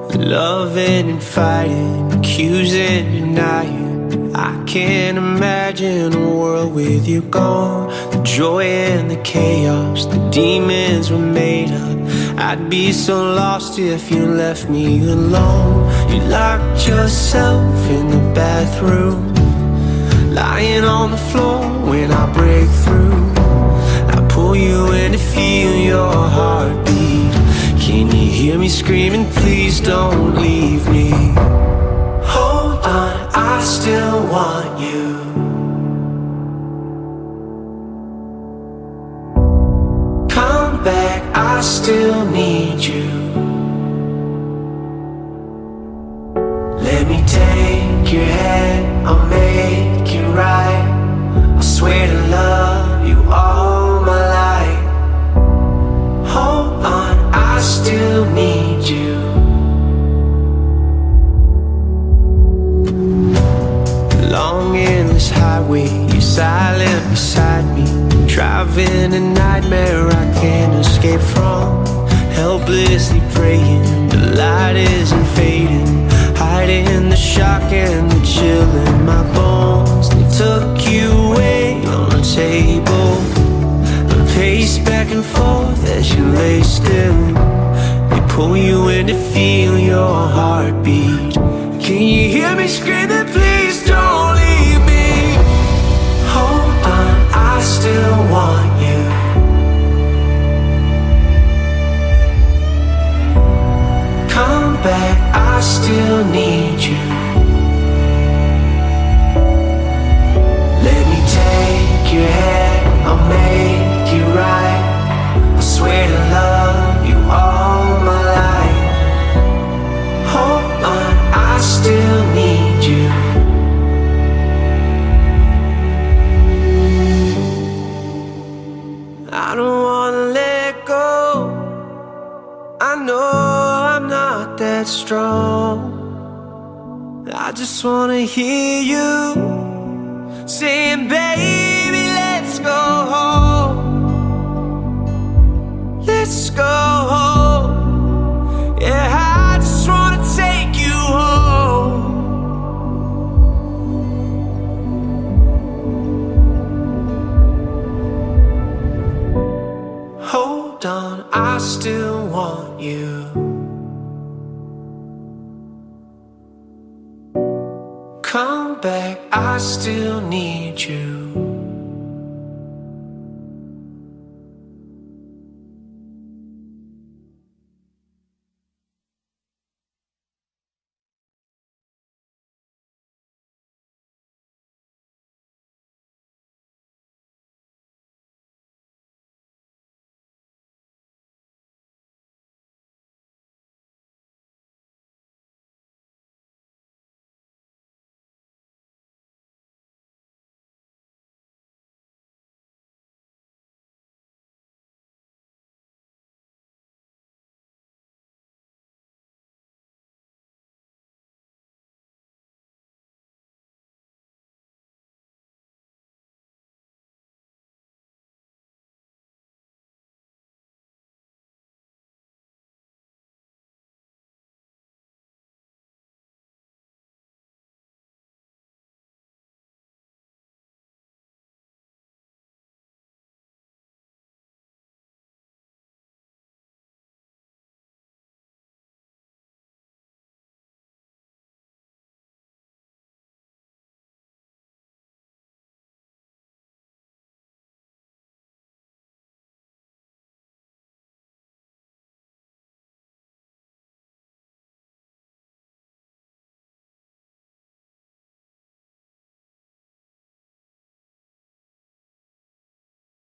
Loving and fighting, accusing, denying. I can't imagine a world with you gone. The joy and the chaos, the demons were made up. I'd be so lost if you left me alone. You locked yourself in the bathroom, lying on the floor when I break through. I pull you in to feel your heartbeat. Can you hear me screaming, please don't leave me? Hold on, I still want you. Come back, I still need you. Let me take your hand, I'll make it right. I swear to love you all my life. Hold on, I still need you. Long endless highway, you're silent beside me. Driving a nightmare I can't escape from. Helplessly praying, the light isn't fading. Hiding the shock and the chill in my bones. They took you away on the table. I pace back and forth as you lay still. They pull you in to feel your heartbeat. Can you hear me screaming, please don't leave me? Hold on, I still want you. Come back, I still need you. Let me take your hand, I'll make it right. I swear to love you all my life. Hold on, I still need you. I don't wanna let go. I know I'm not that strong. I just wanna hear you saying, baby, let's go home. Let's go home. Yeah, I just wanna take you home. Hold on, I still want you. Come back, I still need you.